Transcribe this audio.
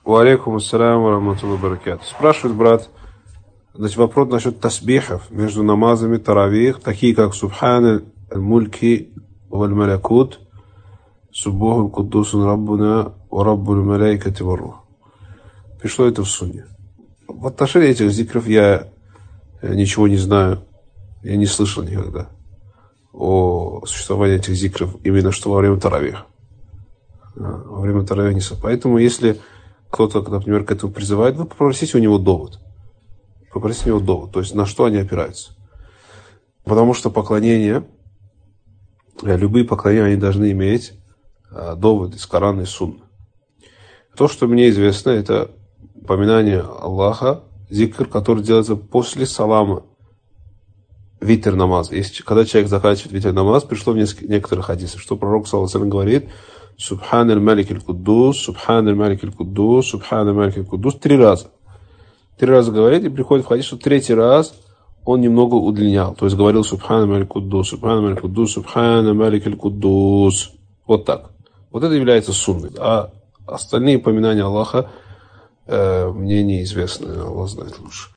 Ва алейкум ассалям ва рахматуллахи ва баракатуху. Спрашивает брат, значит, вопрос насчет тасбихов между намазами таравих, такие как Субхана аль-Мульки валь Малякут, Суббуху Куддусун Раббуна ва Раббуль Маляйкати ва Рух. Пришло это в сунне. В отношении этих зикров я ничего не знаю, я не слышал никогда о существовании этих зикров именно что во время таравих. Во время таравих не совпадает. Поэтому если кто-то, например, к этому призывает, вы попросите у него довод. Попросите у него довод, то есть на что они опираются. Потому что поклонения, любые поклонения, они должны иметь довод из Корана и Сунны. То, что мне известно, это упоминание Аллаха, зикр, который делается после салама, витр намаза. Когда человек заканчивает витр намаз, пришло в некоторых хадисах, что пророк саллаллаху алейхи ва саллям говорит: Субхан аль-Малик аль-Куддус, Субхан аль-Малик аль-Куддус, Субхан аль-Малик аль-Куддус 3 раза. 3 раза говорит, и приходит в хадис, что 3-й раз он немного удлинял. То есть говорил Субхан аль-Малик аль-Куддус, Субхан аль-Малик аль-Куддус, Субхан аль-Малик аль-Куддус. Вот так. Вот это является сунной. А остальные упоминания Аллаха мне неизвестны. Аллах знает лучше.